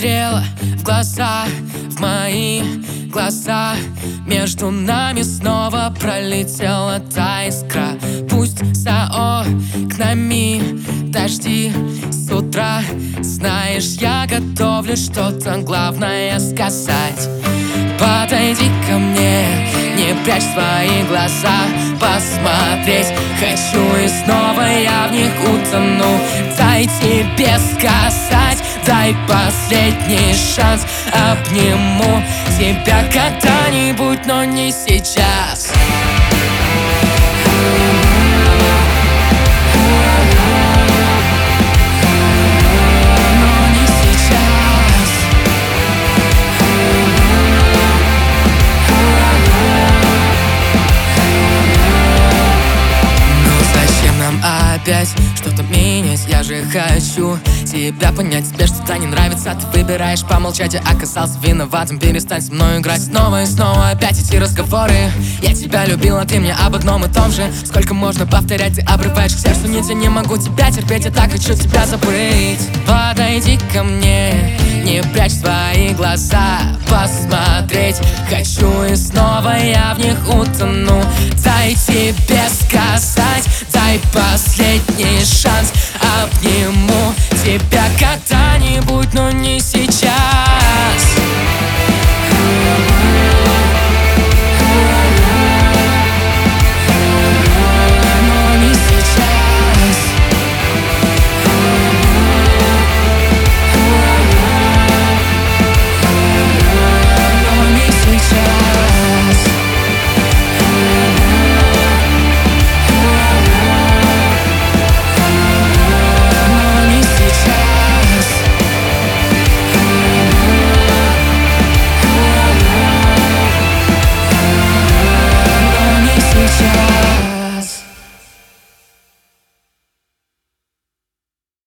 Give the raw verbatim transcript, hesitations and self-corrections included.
посмотрела в глаза, в мои глаза. Между нами снова пролетела та искра. Пусть за окнами дожди с утра, знаешь, я готовлю что-то главное сказать. Подойди ко мне, не прячь свои глаза, посмотреть хочу, и снова я в них утону. Дай тебе сказать, дай последний шанс. Обниму тебя когда-нибудь, но не сейчас. Опять что-то менять, я же хочу тебя понять. Тебе что-то не нравится, а ты выбираешь помолчать. Я оказался виноватым, перестань со мной играть. Снова и снова опять эти разговоры. Я тебя любила, ты мне об одном и том же. Сколько можно повторять, ты обрываешь к сердцу нить. Я не могу тебя терпеть, я так хочу тебя забыть. Подойди ко мне, не прячь свои глаза, посмотреть хочу, и снова я в них утону. Дай тебе сказать, дай последний шанс. Обниму тебя когда-нибудь, но не сейчас.